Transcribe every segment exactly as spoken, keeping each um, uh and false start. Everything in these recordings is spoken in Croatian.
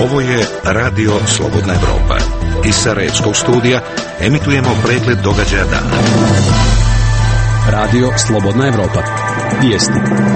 Ovo je Radio Slobodna Evropa. Iz Sarajevskog studija emitujemo pregled događaja dana. Radio Slobodna Evropa. Vijesti.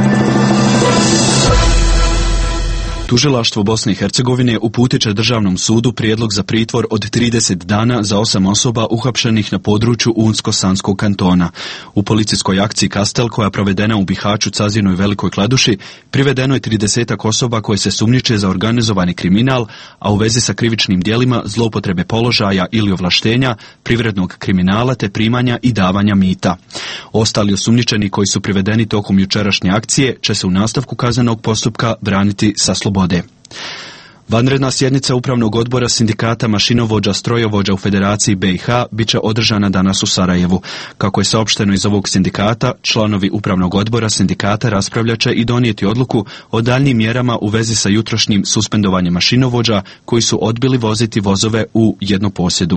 Tužilaštvo Bosne i Hercegovine uputit će Državnom sudu prijedlog za pritvor od trideset dana za osam osoba uhapšenih na području Unsko-Sanskog kantona. U policijskoj akciji Kastel, koja je provedena u Bihaću, Cazinu i Velikoj Kladuši, privedeno je tridesetak osoba koje se sumnjiče za organizovani kriminal, a u vezi sa krivičnim djelima zloupotrebe položaja ili ovlaštenja, privrednog kriminala te primanja i davanja mita. Ostali osumnjičeni koji su privedeni tokom jučerašnje akcije će se u nastavku kaznenog postupka braniti sa slobode. Vanredna sjednica Upravnog odbora sindikata mašinovođa strojovođa u Federaciji B i H bit će održana danas u Sarajevu. Kako je saopšteno iz ovog sindikata, članovi Upravnog odbora sindikata raspravljat će i donijeti odluku o daljnjim mjerama u vezi sa jutrošnjim suspendovanjem mašinovođa koji su odbili voziti vozove u jednoposjedu.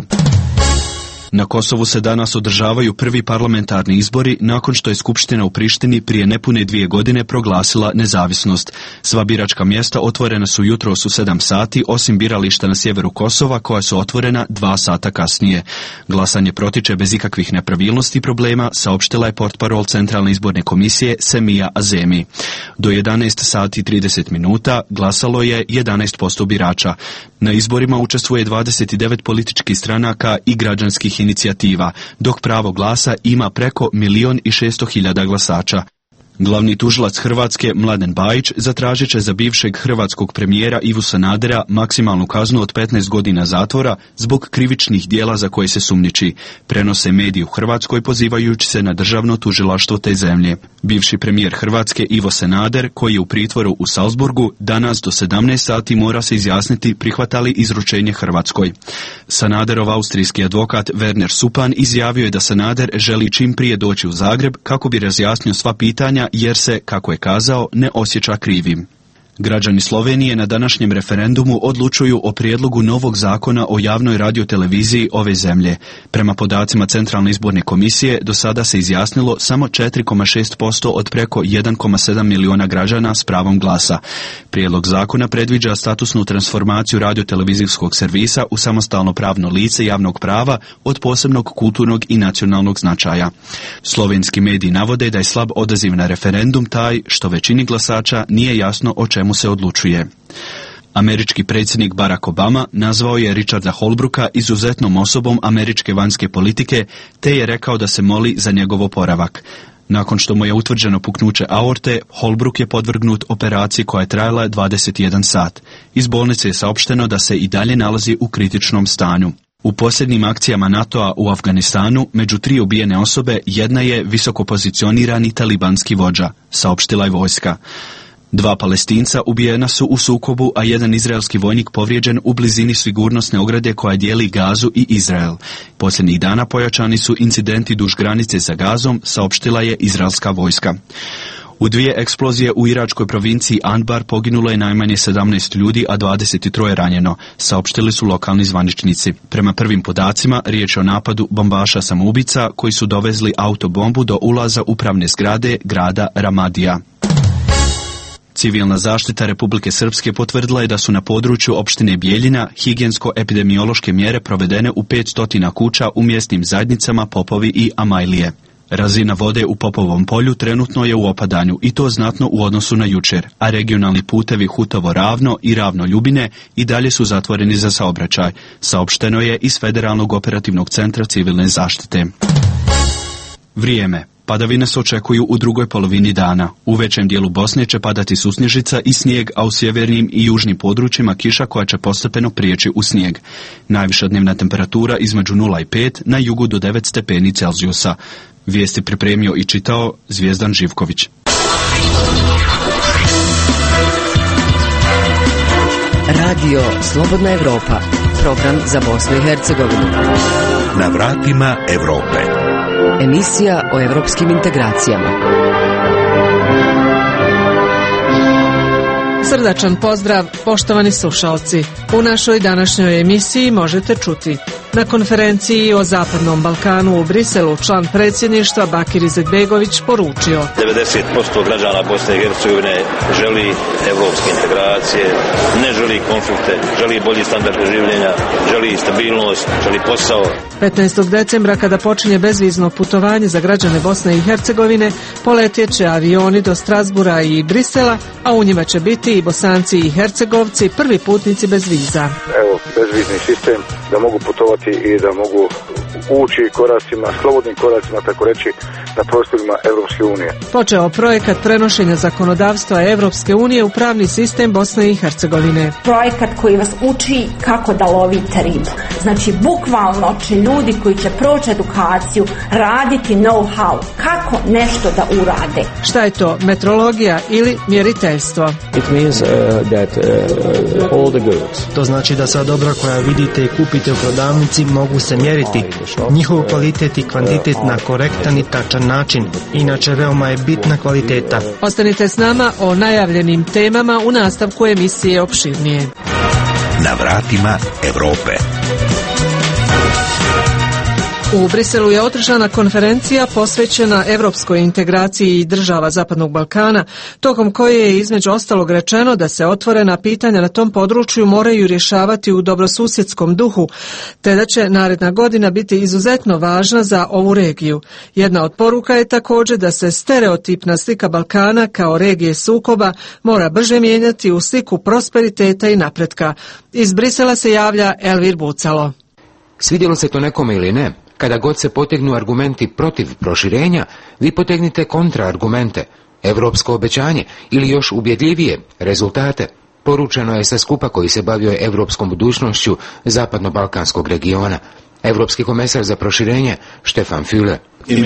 Na Kosovu se danas održavaju prvi parlamentarni izbori nakon što je Skupština u Prištini prije nepune dvije godine proglasila nezavisnost. Sva biračka mjesta otvorena su jutros u sedam sati, osim birališta na sjeveru Kosova koja su otvorena dva sata kasnije. Glasanje protiče bez ikakvih nepravilnosti i problema, saopštila je portparol Centralne izborne komisije Semija Azemi. Do jedanaest sati i trideset minuta glasalo je jedanaest posto birača. Na izborima učestvuje dvadeset devet političkih stranaka i građanskih inicijativa, dok pravo glasa ima preko milion i šesto hiljada glasača. Glavni tužilac Hrvatske Mladen Bajić zatražit će za bivšeg hrvatskog premijera Ivu Sanadera maksimalnu kaznu od petnaest godina zatvora zbog krivičnih djela za koje se sumnjiči. Prenose mediji u Hrvatskoj pozivajući se na državno tužilaštvo te zemlje. Bivši premijer Hrvatske Ivo Sanader, koji je u pritvoru u Salzburgu, danas do sedamnaest sati mora se izjasniti prihvata li izručenje Hrvatskoj. Sanaderov austrijski advokat Werner Supan izjavio je da Sanader želi čim prije doći u Zagreb kako bi razjasnio sva pitanja jer se, kako je kazao, ne osjeća krivim. Građani Slovenije na današnjem referendumu odlučuju o prijedlogu novog zakona o javnoj radioteleviziji ove zemlje. Prema podacima Centralne izborne komisije, do sada se izjasnilo samo četiri zarez šest posto od preko jedan zarez sedam miliona građana s pravom glasa. Prijedlog zakona predviđa statusnu transformaciju radiotelevizijskog servisa u samostalno pravno lice javnog prava od posebnog kulturnog i nacionalnog značaja. Slovenski mediji navode da je slab odaziv na referendum taj što većini glasača nije jasno o čemu mu se odlučuje. Američki predsjednik Barack Obama nazvao je Richarda Holbrooka izuzetnom osobom američke vanjske politike, te je rekao da se moli za njegov oporavak. Nakon što mu je utvrđeno puknuće aorte, Holbrook je podvrgnut operaciji koja je trajala dvadeset jedan sat. Iz bolnice je saopšteno da se i dalje nalazi u kritičnom stanju. U posljednjim akcijama NATO-a u Afganistanu, među tri ubijene osobe, jedna je visoko pozicionirani talibanski vođa, saopštila je vojska. Dva Palestinca ubijena su u sukobu, a jedan izraelski vojnik povrijeđen u blizini sigurnosne ograde koja dijeli Gazu i Izrael. Posljednjih dana pojačani su incidenti duž granice sa Gazom, saopštila je izraelska vojska. U dvije eksplozije u iračkoj provinciji Anbar poginulo je najmanje sedamnaest ljudi, a dvadeset tri ranjeno, saopštili su lokalni zvaničnici. Prema prvim podacima, riječ je o napadu bombaša samoubica koji su dovezli autobombu do ulaza upravne zgrade grada Ramadija. Civilna zaštita Republike Srpske potvrdila je da su na području opštine Bijeljina higijensko-epidemiološke mjere provedene u petsto kuća u mjesnim zajednicama Popovi i Amajlije. Razina vode u Popovom polju trenutno je u opadanju i to znatno u odnosu na jučer, a regionalni putevi Hutovo Ravno i Ravno Ljubine i dalje su zatvoreni za saobraćaj, saopšteno je iz Federalnog operativnog centra civilne zaštite. Vrijeme. Padavine se očekuju u drugoj polovini dana. U većem dijelu Bosne će padati susnježica i snijeg, a u sjevernim i južnim područjima kiša koja će postepeno prijeći u snijeg. Najviša dnevna temperatura između nula i pet, na jugu do devet stepeni Celzijusa. Vijesti pripremio i čitao Zvijezdan Živković. Radio Slobodna Evropa, program za Bosnu i Hercegovinu. Na vratima Europe. Emisija o evropskim integracijama. Srdačan pozdrav, poštovani slušalci. U našoj današnjoj emisiji možete čuti: Na konferenciji o Zapadnom Balkanu u Briselu član predsjedništva Bakir Izetbegović poručio: devedeset posto građana Bosne i Hercegovine želi evropske integracije, ne želi konflikte, želi bolji standard življenja, želi stabilnost, želi posao. petnaestog decembra, kada počinje bezvizno putovanje za građane Bosne i Hercegovine, poletjet će avioni do Strasbura i Brisela, a u njima će biti i Bosanci i Hercegovci, prvi putnici bez viza. Evo, bezvizni sistem, da mogu putovati i da mogu ući koracima, slobodnim koracima, tako reći, na prostorima Evropske unije. Počeo projekat prenošenja zakonodavstva Evropske unije u pravni sistem Bosne i Hercegovine. Projekat koji vas uči kako da lovite ribu. Znači, bukvalno će ljudi koji će proći edukaciju raditi know-how, kako nešto da urade. Šta je to metrologija ili mjeriteljstvo? It means uh, that uh, all the goods. To znači da sva dobra koja vidite i kupite u prodavnici mogu se mjeriti. Njihov kvalitet i kvantitet na korektan i tačan način. Inače, veoma je bitna kvaliteta. Ostanite s nama o najavljenim temama u nastavku emisije opširnije. Na vratima Evrope. U Briselu je održana konferencija posvećena evropskoj integraciji država Zapadnog Balkana, tokom koje je između ostalog rečeno da se otvorena pitanja na tom području moraju rješavati u dobrosusjedskom duhu, te da će naredna godina biti izuzetno važna za ovu regiju. Jedna od poruka je također da se stereotipna slika Balkana kao regije sukoba mora brže mijenjati u sliku prosperiteta i napretka. Iz Brisela se javlja Elvir Bucalo. Svidjelo se to nekome ili ne, kada god se potegnu argumenti protiv proširenja, vi potegnite kontraargumente, evropsko obećanje ili još ubjedljivije rezultate. Poručeno je sa skupa koji se bavio evropskom budućnošću zapadno-balkanskog regiona. Evropski komesar za proširenje Stefan Füle.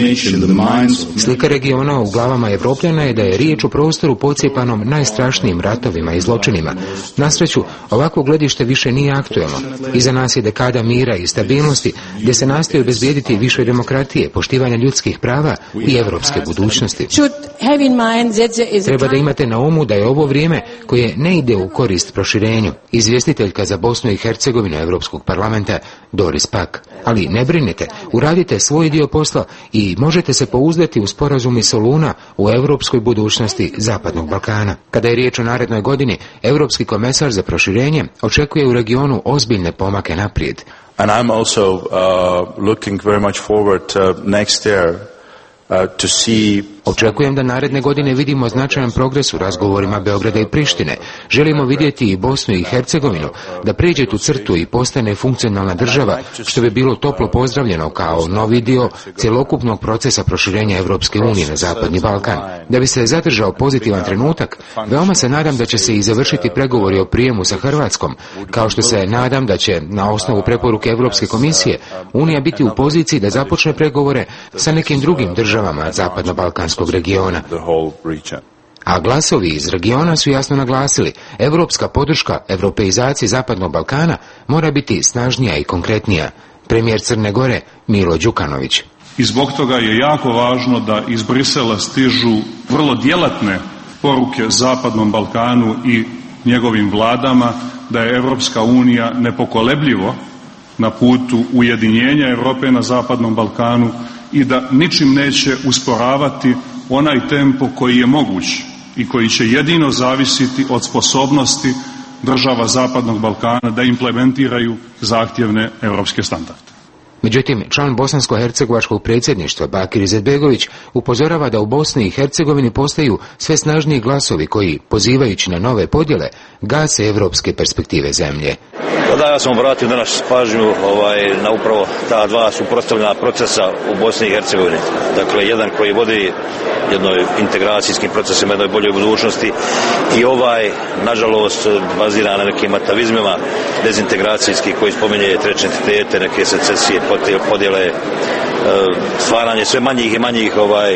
Slika regiona u glavama Evropljana je da je riječ o prostoru pocijepanom najstrašnijim ratovima i zločinima. Na sreću, ovakvo gledište više nije aktuelno. Iza nas je dekada mira i stabilnosti, gdje se nastoji obezbijediti više demokratije, poštivanja ljudskih prava i evropske budućnosti. Treba da imate na umu da je ovo vrijeme koje ne ide u korist proširenju. Izvjestiteljka za Bosnu i Hercegovinu Evropskog parlamenta Doris Pack. Ali ne brinite, uradite svoj dio posla i možete se pouzdati u sporazum iz Soluna u evropskoj budućnosti Zapadnog Balkana. Kada je riječ o narednoj godini, Evropski komesar za proširenje očekuje u regionu ozbiljne pomake naprijed. And I'm also uh, looking very much forward uh, next year uh, to see. Očekujem da naredne godine vidimo značajan progres u razgovorima Beograda i Prištine. Želimo vidjeti i Bosnu i Hercegovinu da prijeđe tu crtu i postane funkcionalna država, što bi bilo toplo pozdravljeno kao novi dio cjelokupnog procesa proširenja Evropske unije na Zapadni Balkan. Da bi se zadržao pozitivan trenutak, veoma se nadam da će se i završiti pregovori o prijemu sa Hrvatskom, kao što se nadam da će na osnovu preporuke Evropske komisije Unija biti u poziciji da započne pregovore sa nekim drugim državama Zapadno-Balkanskog regiona. A glasovi iz regiona su jasno naglasili, evropska podrška europeizaciji Zapadnog Balkana mora biti snažnija i konkretnija. Premijer Crne Gore Milo Đukanović. I zbog toga je jako važno da iz Brisela stižu vrlo djelatne poruke Zapadnom Balkanu i njegovim vladama da je Evropska unija nepokolebljivo na putu ujedinjenja Europe na Zapadnom Balkanu i da ničim neće usporavati onaj tempo koji je moguć i koji će jedino zavisiti od sposobnosti država Zapadnog Balkana da implementiraju zahtjevne europske standarde. Međutim, član bosansko-hercegovačkog predsjedništva Bakir Izetbegović upozorava da u Bosni i Hercegovini postaju sve snažniji glasovi koji, pozivajući na nove podjele, gase evropske perspektive zemlje. Da, ja sam obratio danas pažnju ovaj, na upravo ta dva suprotstavljena procesa u Bosni i Hercegovini. Dakle, jedan koji vodi jednoj integracijskim procesima, jednoj boljoj budućnosti i ovaj, nažalost, bazira na nekim atavizmima dezintegracijski koji spominje treće entitete, neke secesije, podjele, stvaranje sve manjih i manjih ovaj,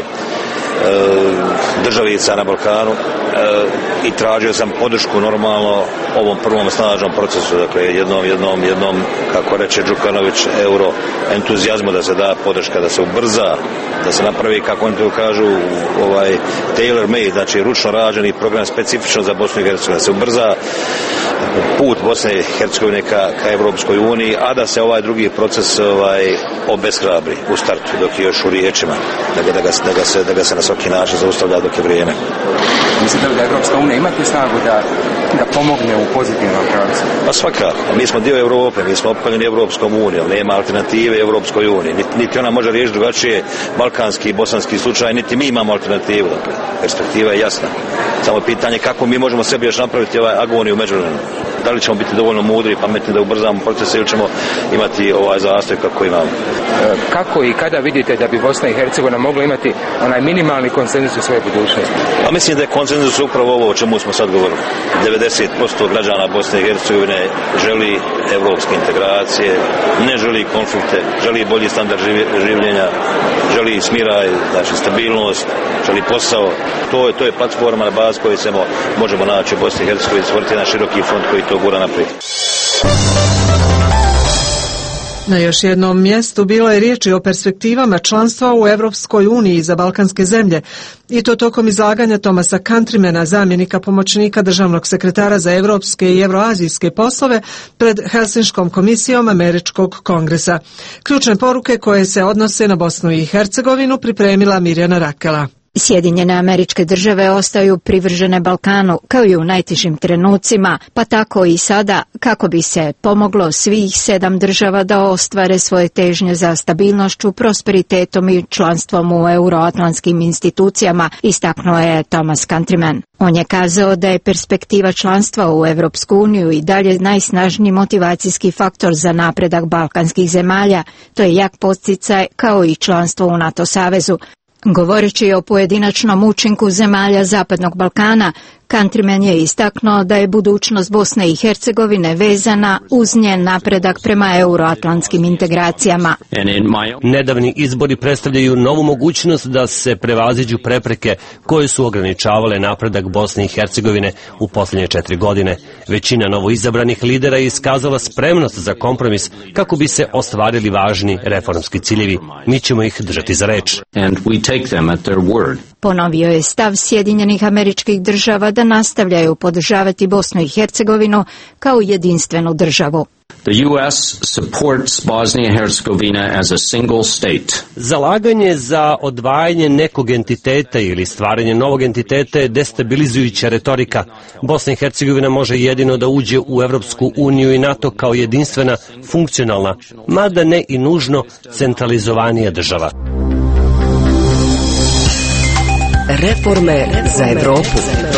državica na Balkanu i tražio sam podršku normalno ovom prvom snažnom procesu, dakle jednom, jednom, jednom, kako reče Đukanović, euro entuzijazmu da se da podrška, da se ubrza da se napravi, kako oni to kažu, ovaj tailor made, znači ručno rađeni program specifično za Bosnu i Hercegovinu, da se ubrza put Bosne i Hercegovine ka, ka Evropskoj uniji, a da se ovaj drugi proces ovaj obeshrabri u startu dok je još u riječima, da ga, da ga, da ga, se, da ga se na svaki način zaustavlja dok je vrijeme. Mislite li da Evropska unija ima tu snagu da, da pomogne u pozitivnom pravcu? Pa svakako. Mi smo dio Europe, mi smo opkoljeni Evropskom unijom, nema alternative Evropskoj uniji. Niti, niti ona može riješiti drugačije balkanski i bosanski slučaj, niti mi imamo alternativu. Dakle, perspektiva je jasna. Samo je pitanje kako mi možemo sebi još napraviti ovaj agoniju međuvremenu. Da li ćemo biti dovoljno mudri i pametni da ubrzamo procese ili ćemo imati ovaj zastoj kako imamo. E, kako i kada vidite da bi Bosna i Hercegovina mogla imati onaj minimalni konsenzus u svojoj budućnosti? Pa mislim da je konsenzus upravo ovo o čemu smo sad govorili. devedeset posto građana Bosne i Hercegovine želi evropske integracije, ne želi konflikte, želi bolji standard življenja, želi smiraj, znači stabilnost, želi posao. To je, to je platforma na bazi koju se možemo naći u Bosni i Hercegovini, stvoriti jedan široki front koji to gura naprijed. Na još jednom mjestu bilo je riječi o perspektivama članstva u Evropskoj uniji za balkanske zemlje i to tokom izlaganja Thomasa Countrymana, zamjenika pomoćnika državnog sekretara za evropske i evroazijske poslove pred Helsinškom komisijom Američkog kongresa. Ključne poruke koje se odnose na Bosnu i Hercegovinu pripremila Mirjana Rakela. Sjedinjene Američke Države ostaju privržene Balkanu kao i u najtežim trenucima, pa tako i sada kako bi se pomoglo svih sedam država da ostvare svoje težnje za stabilnošću, prosperitetom i članstvom u euroatlantskim institucijama, istaknuo je Thomas Countryman. On je kazao da je perspektiva članstva u Evropsku uniju i dalje najsnažniji motivacijski faktor za napredak balkanskih zemalja. To je jak podsticaj kao i članstvo u NATO savezu. Govoreći o pojedinačnom učinku zemalja Zapadnog Balkana, Countryman je istaknuo da je budućnost Bosne i Hercegovine vezana uz njen napredak prema euroatlantskim integracijama. Nedavni izbori predstavljaju novu mogućnost da se prevaziđu prepreke koje su ograničavale napredak Bosne i Hercegovine u posljednje četiri godine. Većina novoizabranih lidera je iskazala spremnost za kompromis kako bi se ostvarili važni reformski ciljevi. Mi ćemo ih držati za reč. Ponovio je stav Sjedinjenih Američkih Država da nastavljaju podržavati Bosnu i Hercegovinu kao jedinstvenu državu. The U S supports Bosnia and Herzegovina as a single state. Zalaganje za odvajanje nekog entiteta ili stvaranje novog entiteta je destabilizujuća retorika. Bosna i Hercegovina može jedino da uđe u Evropsku uniju i NATO kao jedinstvena, funkcionalna, mada ne i nužno centralizovanija država. Reforme za Evropu.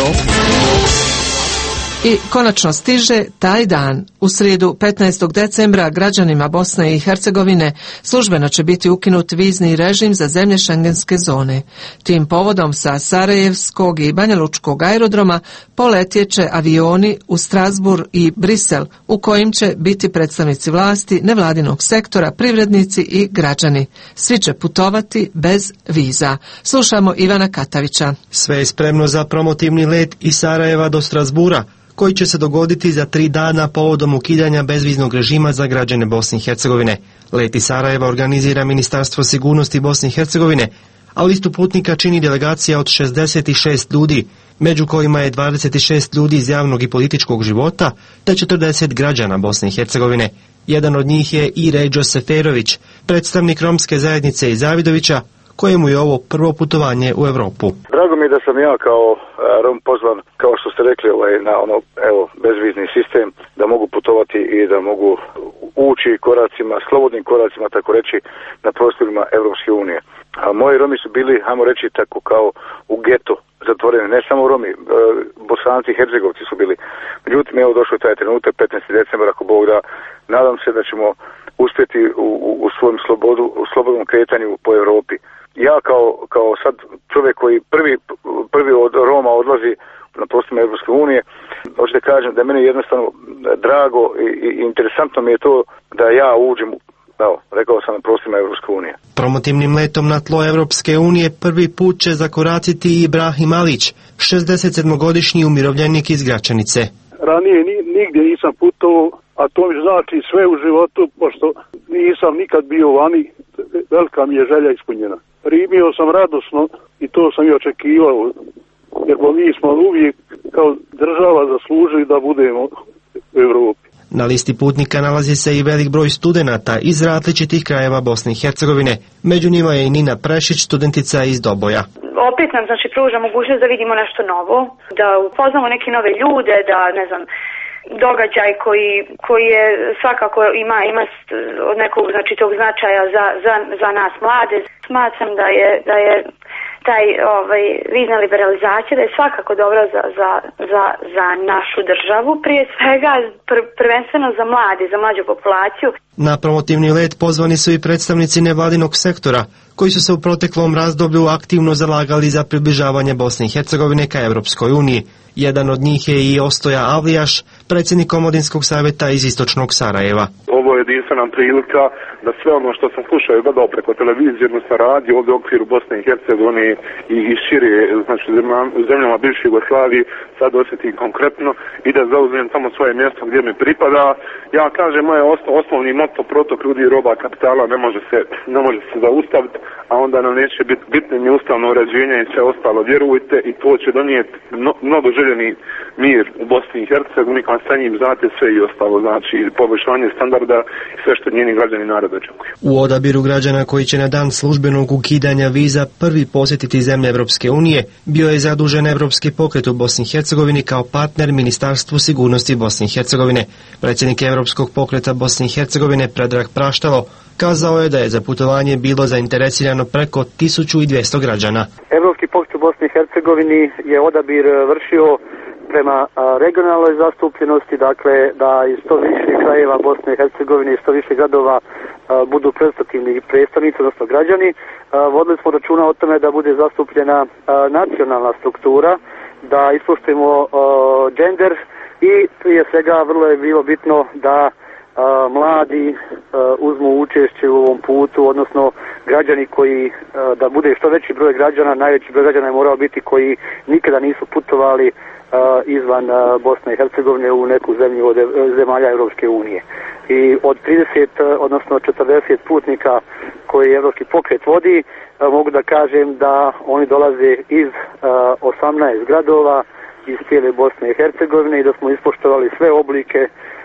I konačno stiže taj dan. U srijedu petnaestog decembra građanima Bosne i Hercegovine službeno će biti ukinut vizni režim za zemlje šengenske zone. Tim povodom sa Sarajevskog i Banjalučkog aerodroma poletjet će avioni u Strasbourg i Brisel, u kojim će biti predstavnici vlasti, nevladinog sektora, privrednici i građani. Svi će putovati bez viza. Slušamo Ivana Katavića. Sve je spremno za promotivni let iz Sarajeva do Strasbura, koji će se dogoditi za tri dana povodom ukidanja bezviznog režima za građane Bosne i Hercegovine. Let iz Sarajeva organizira Ministarstvo sigurnosti Bosne i Hercegovine, a listu putnika čini delegacija od šezdeset šest ljudi, među kojima je dvadeset šest ljudi iz javnog i političkog života, te četrdeset građana Bosne i Hercegovine. Jedan od njih je i Ređo Seferović, predstavnik romske zajednice iz Zavidovića, kojemu je ovo prvo putovanje u Europu. Drago mi je da sam ja kao Rom pozvan, kao što ste rekli, ovaj, na ono, evo, bezvizni sistem, da mogu putovati i da mogu ući koracima, slobodnim koracima, tako reći, na prostorima Evropske unije. A moji Romi su bili, hajmo reći, tako kao u geto zatvoreni, ne samo Romi, e, Bosanci i Hercegovci su bili. Međutim, evo došao je taj trenutak, petnaestog decembra, ako Bog da, nadam se da ćemo uspjeti u, u, u svojem slobodu, u slobodnom kretanju po Europi. Ja kao, kao sad čovjek koji prvi, prvi od Roma odlazi na prostorima Evropske unije, hoću da kažem da je meni jednostavno drago i, i interesantno mi je to da ja uđem, evo, rekao sam, na prostorima Evropske unije. Promotivnim letom na tlo Evropske unije prvi put će zakoračiti Ibrahim Alić, šezdesetsedmogodišnji umirovljenik iz Gračanice. Ranije ni, nigdje nisam putovao, a to mi znači sve u životu, pošto nisam nikad bio vani, velika mi je želja ispunjena. primio sam radosno i to sam i očekivao, jer mi smo uvijek kao država zaslužili da budemo u Europi. Na listi putnika nalazi se i velik broj studenata iz različitih krajeva Bosne i Hercegovine. Među njima je i Nina Prešić, studentica iz Doboja. Opet nam znači pruža mogućnost da vidimo nešto novo, da upoznamo neke nove ljude, da ne znam, događaj koji, koji je svakako ima, ima od nekog znači tog značaja za, za, za nas mlade. Smatram da je, da je taj ovaj, vizna liberalizacija da je svakako dobra za, za, za, za našu državu, prije svega pr, prvenstveno za mlade, za mlađu populaciju. Na promotivni let pozvani su i predstavnici nevladinog sektora, koji su se u proteklom razdoblju aktivno zalagali za približavanje Bosne i Hercegovine ka Europskoj uniji. Jedan od njih je i Ostoja Avlijaš, predsjednik Omladinskog savjeta iz istočnog Sarajeva. Ovo je jedinstvena prilika da sve ono što sam slušao i gledao preko televizije, odnosno radio ovdje u okviru Bosne i Hercegovine i, i šire, znači u zemljama bivše Jugoslavije, sad osjetim konkretno i da zauzmem samo svoje mjesto gdje mi pripada. Ja kažem, moje osnov, osnovni moto, protok ljudi i roba kapitala ne može se, ne može se zaustaviti, a onda nam neće biti bitno ni ustavno uređenje i sve ostalo, vjerujte, i to će donijeti no, mnogo željeni mir u Bosni i Hercegovini, kad sa njim znate sve i ostalo, znači poboljšanje standarda i sve što njeni građani narod očekuju. U odabiru građana koji će na dan službenog ukidanja viza prvi posjetiti zemlje Evropske unije bio je zadužen Evropski pokret u Bosni i Hercegovini kao partner Ministarstvu sigurnosti Bosne i Hercegovine. Predsjednik Evropskog pokreta Bosne i Hercegovine Predrag Praštalo kazao je da je za putovanje bilo zainteresirano preko tisuću dvjesto građana. Evropski pokret u Bosni i Hercegovini je odabir vršio prema regionalnoj zastupljenosti, dakle da iz što više krajeva Bosne i Hercegovine i što više gradova budu predstavljeni predstavnici, odnosno građani. Vodili smo računa o tome da bude zastupljena nacionalna struktura, da ispoštujemo gender i prije svega vrlo je bilo bitno da mladi uzmu učešće u ovom putu, odnosno građani koji, da bude što veći broj građana, najveći broj građana je morao biti koji nikada nisu putovali izvan Bosne i Hercegovine u neku zemlju od zemalja Europske unije. I od trideset, odnosno četrdeset putnika koji Evropski pokret vodi, mogu da kažem da oni dolaze iz osamnaest gradova iz cijele Bosne i Hercegovine i da smo ispoštovali sve oblike,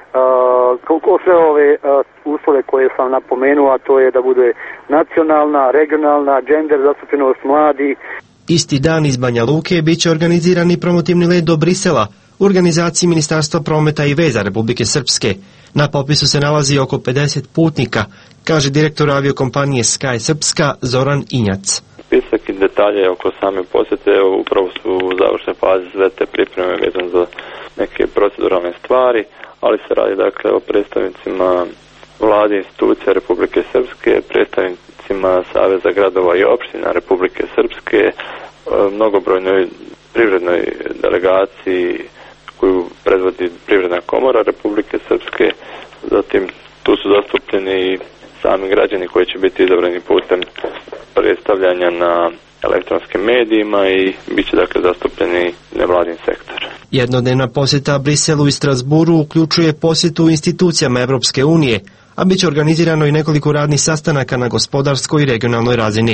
uh, sve ove uh, uslove koje sam napomenuo, a to je da bude nacionalna, regionalna, gender zastupljenost mladi. Isti dan iz Banja Luke bit će organizirani promotivni let do Brisela u organizaciji Ministarstva prometa i veza Republike Srpske. Na popisu se nalazi oko pedeset putnika, kaže direktor aviokompanije Sky Srpska Zoran Injac. Spisak i detalje oko same posjete upravo su u završnoj fazi sve te pripreme vezane za neke proceduralne stvari, ali se radi dakle o predstavnicima vlade institucija Republike Srpske, predstavnicima Saveza gradova i opština Republike Srpske, mnogobrojnoj privrednoj delegaciji koju predvodi Privredna komora Republike Srpske, zatim tu su zastupljeni i sami građani koji će biti izabrani putem predstavljanja na elektronskim medijima i bit će dakle zastupljeni nevladin sektor. Jednodnevna posjeta Briselu i Strasburu uključuje posjetu institucijama Evropske unije, a bit će organizirano i nekoliko radnih sastanaka na gospodarskoj i regionalnoj razini.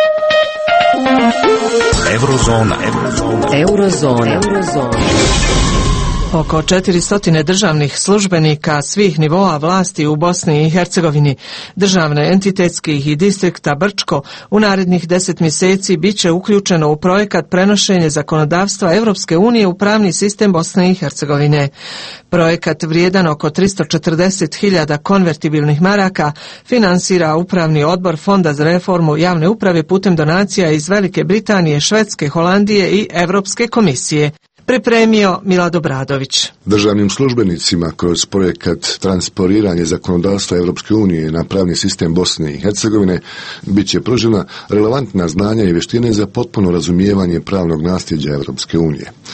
Eurozona. Eurozona. Eurozona. Eurozona. Oko četiristo državnih službenika svih nivoa vlasti u Bosni i Hercegovini, državne, entitetskih i distrikta Brčko u narednih deset mjeseci bit će uključeno u projekat prenošenje zakonodavstva Europske unije u pravni sistem Bosne i Hercegovine. Projekat vrijedan oko tristo četrdeset hiljada konvertibilnih maraka finansira Upravni odbor Fonda za reformu javne uprave putem donacija iz Velike Britanije, Švedske, Holandije i Europske komisije. Pripremio Milad Obradović. Državnim službenicima kroz projekat transporiranje zakonodavstva Europske unije na pravni sistem Bosne i Hercegovine bit će pružena relevantna znanja i vještine za potpuno razumijevanje pravnog nasljeđa Europske unije.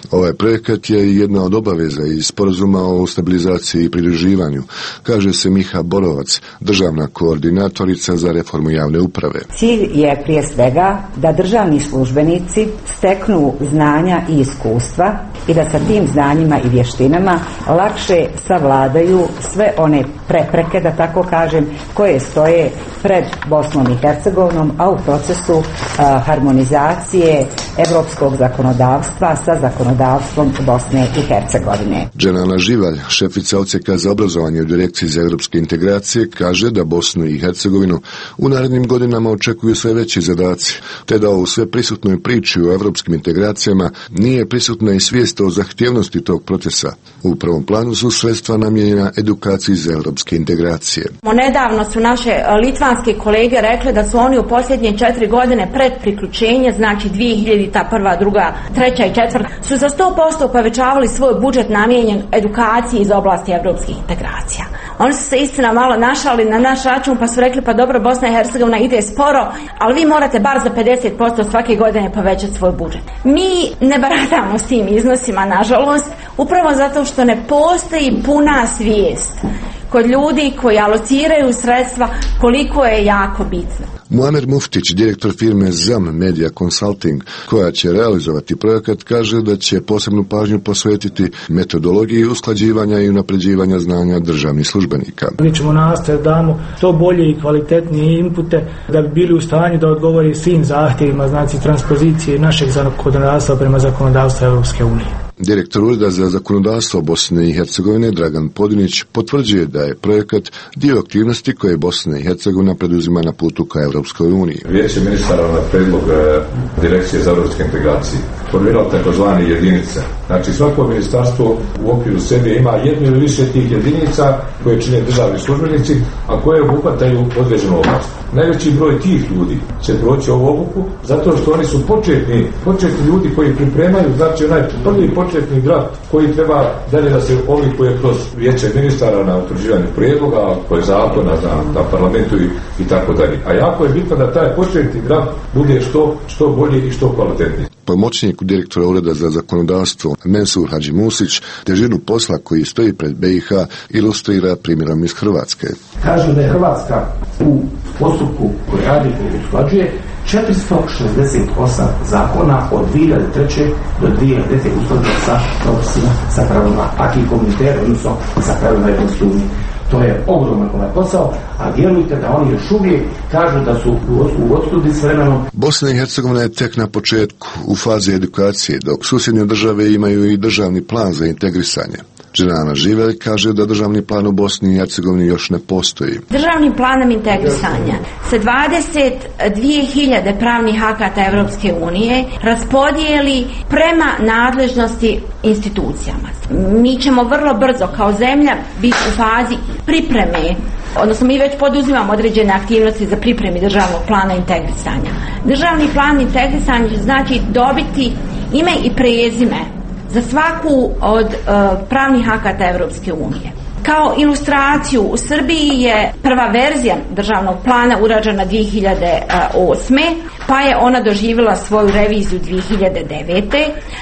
Ovaj projekat je jedna od obaveza iz sporazuma o stabilizaciji i pridruživanju, kaže se Miha Borovac, državna koordinatorica za reformu javne uprave. Cilj je prije svega da državni službenici steknu znanja i iskustva i da sa tim znanjima i vještinama lakše savladaju sve one prepreke, da tako kažem, koje stoje pred Bosnom i Hercegovinom, a u procesu a, harmonizacije evropskog zakonodavstva sa zakonodavstvom Bosne i Hercegovine. Dženana Živalj, šefica odsjeka za obrazovanje u Direkciji za europske integracije, kaže da Bosnu i Hercegovinu u narednim godinama očekuju sve veći zadaci, te da u sve prisutnoj priči o europskim integracijama nije prisutna i svijest o zahtjevnosti tog procesa. U prvom planu su sredstva namijenjena edukaciji za europske integracije. Nedavno su naše litvanske kolege rekli da su oni u posljednje četiri godine pred priključenje, znači dvije hiljadita, prva, druga, treća i četvrta, su za sto posto povećavali svoj budžet namijenjen edukaciji iz oblasti europskih integracija. Oni su se istina malo našali na naš račun pa su rekli pa dobro, Bosna i Hercegovina ide sporo, ali vi morate bar za pedeset posto svake godine povećati svoj budžet. Mi ne baratamo s tim iznosima, nažalost, upravo zato što ne postoji puna svijest kod ljudi koji alociraju sredstva koliko je jako bitno. Muamer Muftić, direktor firme ZAM Media Consulting, koja će realizovati projekat, kaže da će posebnu pažnju posvetiti metodologiji usklađivanja i unapređivanja znanja državnih službenika. Mi ćemo nastaviti da damo što bolje i kvalitetnije inpute da bi bili u stanju da odgovori svim zahtjevima, znači transpozicije našeg zakonodavstva prema zakonodavstvu Europske unije. Direktor Ureda za zakonodavstvo Bosne i Hercegovine Dragan Podinić potvrđuje da je projekat dio aktivnosti koje Bosna i Hercegovina preduzima na putu ka Europskoj uniji. Vijeće ministara na predlog Direkcije za europske integracije formiralo takozvane jedinice. Znači svako ministarstvo u okviru sebe ima jednu ili više tih jedinica koje čine državni službenici, a koje obuhvataju određenu oblast. Najveći broj tih ljudi će proći ovu obuku zato što oni su početni, početni ljudi koji pripremaju, znači onaj prvi početni draft koji treba dalje da se oblikuje kroz vijeće ministara na utvrđivanju prijedloga, koje zakona na, na parlamentu i, i tako dalje. A jako je bitno da taj početni draft bude što, što bolji i što kvalitetniji. Pomoćnik direktora Ureda za zakonodavstvo Mensur Hadžimusić težinu posla koji stoji pred B i H ilustrira primjerom iz Hrvatske. Kažu da je Hrvatska u postupku koji radi i usklađuje četiristo šezdeset osam zakona od dvije hiljade treće do dvije hiljade desete usklađuje sa propisima, sa pravilima acquis communautaire, odnosno sa pravilima Europske unije. To je ogroman ovaj posao, a vjerujte da oni još uvijek kažu da su u odstudi s vremenom. Bosna i Hercegovina je tek na početku u fazi edukacije, dok susjedne države imaju i državni plan za integrisanje. Dženana Živelj kaže da državni plan u Bosni i Hercegovini još ne postoji. Državnim planom integrisanja se dvadeset dvije hiljade pravnih akata Europske unije raspodijeli prema nadležnosti institucijama. Mi ćemo vrlo brzo kao zemlja biti u fazi pripreme, odnosno mi već poduzimamo određene aktivnosti za pripremi državnog plana integrisanja. Državni plan integrisanja znači dobiti ime i prezime za svaku od uh, pravnih akata Europske unije. Kao ilustraciju, u Srbiji je prva verzija državnog plana urađena dvije hiljade osme, pa je ona doživjela svoju reviziju dvije hiljade devete,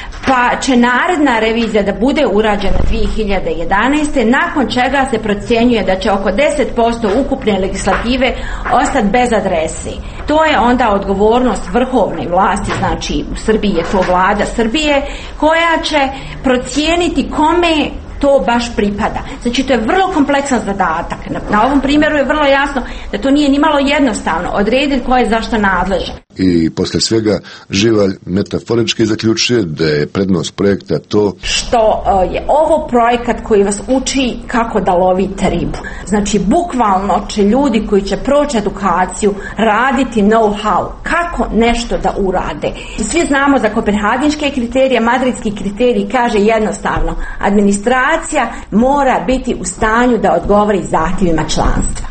pa će naredna revizija da bude urađena dvije hiljade jedanaeste, nakon čega se procjenjuje da će oko deset posto ukupne legislative ostati bez adrese. To je onda odgovornost vrhovne vlasti, znači u Srbiji je to vlada Srbije, koja će procijeniti kome to baš pripada. Znači to je vrlo kompleksan zadatak. Na, na ovom primjeru je vrlo jasno da to nije nimalo jednostavno odrediti ko je zašto nadležan. I poslije svega Živalj metaforički zaključuje da je prednost projekta to što uh, je ovo projekat koji vas uči kako da lovite ribu. Znači bukvalno će ljudi koji će proći edukaciju raditi know-how kako nešto da urade. Svi znamo za kopenhagenške kriterije, madridski kriterij kaže jednostavno, administracija mora biti u stanju da odgovori zahtjevima članstva.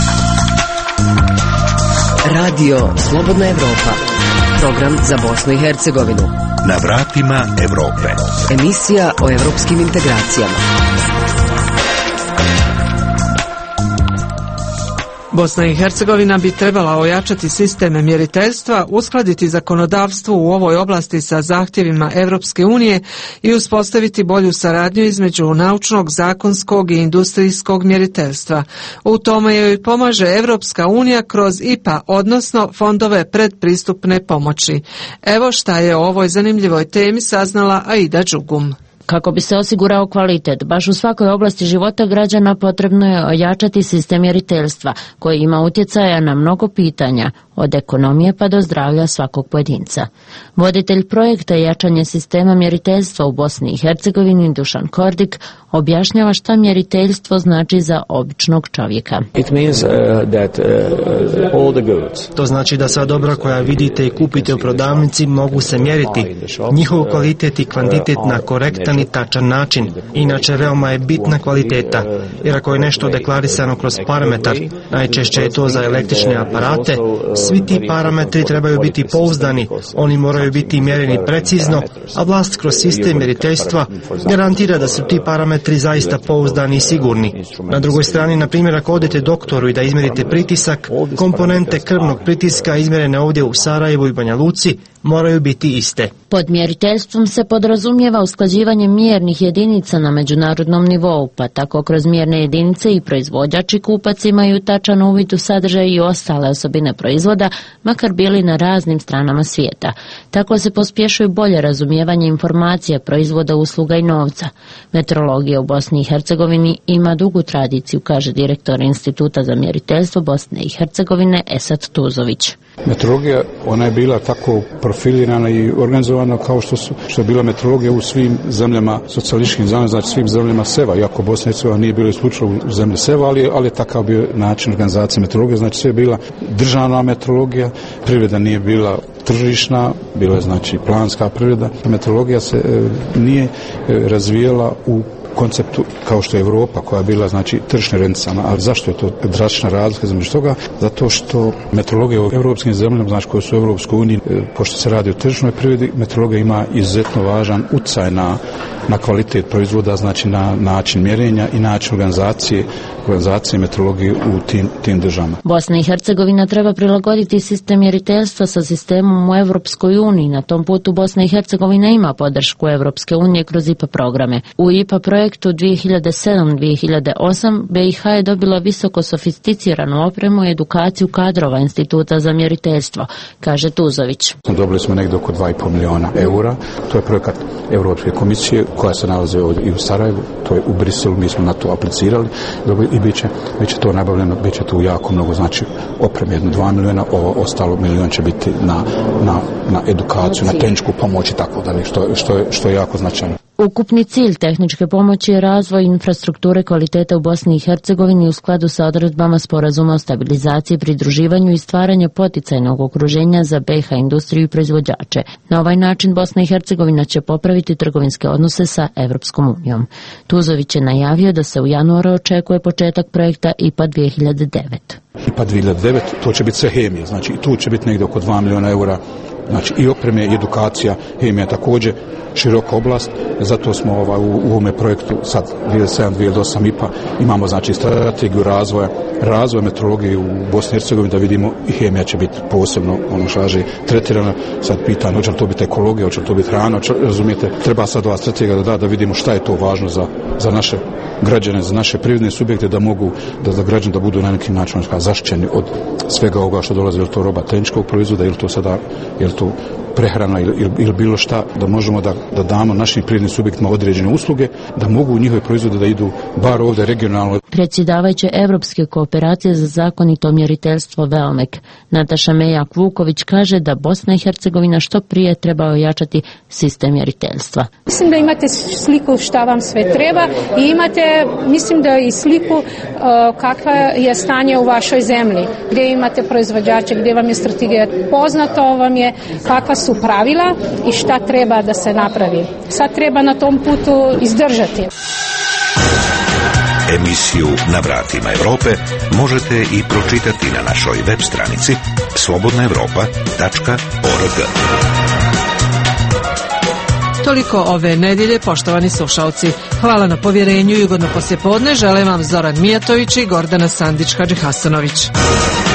Radio Slobodna Evropa. Program za Bosnu i Hercegovinu. Na vratima Evrope. Emisija o evropskim integracijama. Bosna i Hercegovina bi trebala ojačati sisteme mjeriteljstva, uskladiti zakonodavstvo u ovoj oblasti sa zahtjevima Europske unije i uspostaviti bolju saradnju između naučnog, zakonskog i industrijskog mjeriteljstva. U tome joj pomaže Europska unija kroz I P A, odnosno fondove predpristupne pomoći. Evo šta je o ovoj zanimljivoj temi saznala Aida Đugum. Kako bi se osigurao kvalitet, baš u svakoj oblasti života građana potrebno je ojačati sistem mjeriteljstva, koji ima utjecaja na mnogo pitanja, od ekonomije pa do zdravlja svakog pojedinca. Voditelj projekta Jačanje sistema mjeriteljstva u Bosni i Hercegovini, Dušan Kordik, objašnjava šta mjeriteljstvo znači za običnog čovjeka. It means, uh, that, uh, all the goods. To znači da sva dobra koja vidite i kupite u prodavnici mogu se mjeriti. Njihov kvalitet i kvantitet na korektan i tačan način. Inače, veoma je bitna kvaliteta, jer ako je nešto deklarisano kroz parametar, najčešće je to za električne aparate, svi ti parametri trebaju biti pouzdani, oni moraju biti mjereni precizno, a vlast kroz sistem mjeriteljstva garantira da su ti parametri zaista pouzdani i sigurni. Na drugoj strani, na primjer, ako odete doktoru i da izmjerite pritisak, komponente krvnog pritiska izmjerene ovdje u Sarajevu i Banja Luci moraju biti iste. Pod mjeriteljstvom se podrazumijeva usklađivanje mjernih jedinica na međunarodnom nivou, pa tako kroz mjerne jedinice i proizvođač i kupac imaju tačan uvid u sadržaj i ostale osobine proizvoda, makar bili na raznim stranama svijeta. Tako se pospješuje bolje razumijevanje informacija, proizvoda, usluga i novca. Metrologija u Bosni i Hercegovini ima dugu tradiciju, kaže direktor Instituta za mjeriteljstvo Bosne i Hercegovine Esat Tuzović. Metrologija, ona je bila tako profilirana i organizovana kao što, su, što je bila metrologija u svim zemljama, socijalističkim zemljama, znači svim zemljama Seva, iako Bosna i Hercegovina nije bilo isključivo u zemlji Seva, ali, ali je takav bio način organizacije metrologije, znači sve je bila državna metrologija, privreda nije bila tržišna, bila je znači planska privreda. Metrologija se e, nije e, razvijela u konceptu kao što je Europa koja je bila znači tržišna orijentisana, ali zašto je to drastična razlika između toga? Zato što metrologija u europskim zemljama, znači koje su u Europskoj uniji, pošto se radi o tržišnoj privredi, metrologija ima izuzetno važan utjecaj na, na kvalitet proizvoda, znači na način mjerenja i način organizacije, organizacije metrologije u tim, tim državama. Bosna i Hercegovina treba prilagoditi sistem mjeriteljstva sa sistemom u Europskoj uniji. Na tom putu Bosna i Hercegovina ima podršku Europske unije kroz I P A programe. U I P A projektu dvije hiljade sedam do dvije hiljade osam B i H je dobila visoko sofisticiranu opremu i edukaciju kadrova Instituta za mjeriteljstvo, kaže Tuzović. Dobili smo negdje oko dva i pol milijuna eura. To je projekat Europske komisije koja se nalazi ovdje i u Sarajevu, to je u Briselu, mi smo na to aplicirali i bit će, bit će to nabavljeno, bit će tu jako mnogo, znači opreme jedno dva milijuna, ovo ostalo milijon će biti na, na, na edukaciju, na tehničku pomoć i tako dalje, što, što, je, što je jako značajno. Ukupni cilj tehničke pomoći je razvoj infrastrukture kvalitete u Bosni i Hercegovini u skladu sa odredbama sporazuma o stabilizaciji, pridruživanju i stvaranju poticajnog okruženja za B i H industriju i proizvođače. Na ovaj način Bosna i Hercegovina će popraviti trgovinske odnose sa Evropskom unijom. Tuzović je najavio da se u januaru očekuje početak projekta I P A dvije hiljade devet. I P A dvije hiljade devet, to će biti sve hemija, znači i tu će biti negdje oko dva milijuna eura, znači i opreme i edukacija, hemija također široka oblast, zato smo ovaj, u, u ovome projektu sad dvije hiljade sedam do dvije hiljade osam I P A imamo znači strategiju razvoja, razvoja metrologije u Bosni i Hercegovini, da vidimo i hemija će biti posebno, ono šaže, tretirana, sad pitanje, hoće li to biti ekologija, hoće li to biti hrana, hoće, razumijete, treba sad ova strategija da da, da vidimo šta je to važno za, za naše građane, za naše privredne subjekte, da mogu, da, da građani da budu na neki način zaštićeni od svega ovoga što dolazi, ili to roba tehničkog proizvoda, ili to sada, ili to prehrana ili, ili, ili bilo šta, da možemo da, da damo našim privrednim subjektima određene usluge, da mogu njihove proizvode da idu bar ovdje regionalno. Predsjedavajuće Evropske kooperacije za zakonito mjeriteljstvo Velmek, Nataša Mejak-Vuković kaže da Bosna i Hercegovina što prije treba ojačati sistem mjeriteljstva. Mislim da imate sliku šta vam sve treba i imate, mislim da i sliku uh, kakva je stanje u vašoj zemlji, gdje imate proizvođače, gdje vam je strategija, poznato vam je kakva su pravila i šta treba da se napravi. Sad treba na tom putu izdržati. Emisiju Na vratima Europe možete i pročitati na našoj web stranici slobodna europa tačka org. Toliko ove nedjelje, poštovani slušalci. Hvala na povjerenju i ugodno poslijepodne. Žele vam Zoran Mijatović i Gordana Sandić-Hadžihasanović.